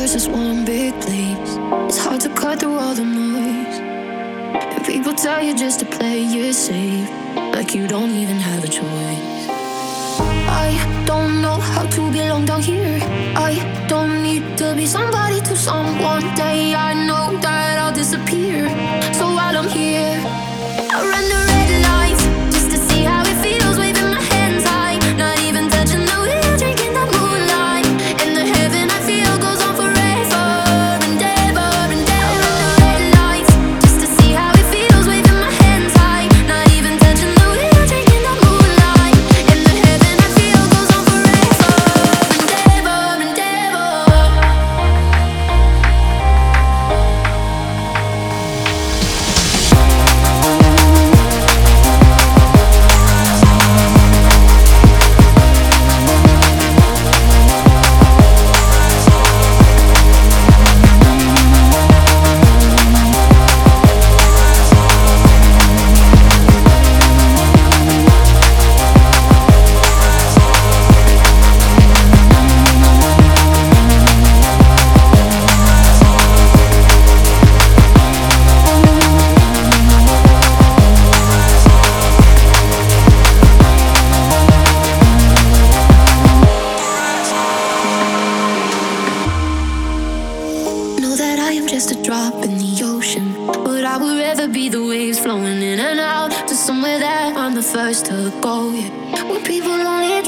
versus one big place. It's hard to cut through all the noise. And people tell you just to play it safe, like you don't even have a choice. I don't know how to belong down here. I don't need to be somebody to someone. One day I know that I'll disappear. So while I'm here, I run the red lights just to see how it feels, waving my hands high, not even touching the wheel, drinking the moonlight. And the heaven I feel goes on forever and ever and ever. I run the red lights just to see how it feels, waving my hands high, not even touching the wheel, drinking the moonlight. And the heaven I feel goes on forever and ever and ever. Know that I am just a drop in the ocean, but I would rather be the waves flowing in and out to somewhere that I'm the first to go. Yeah, where people only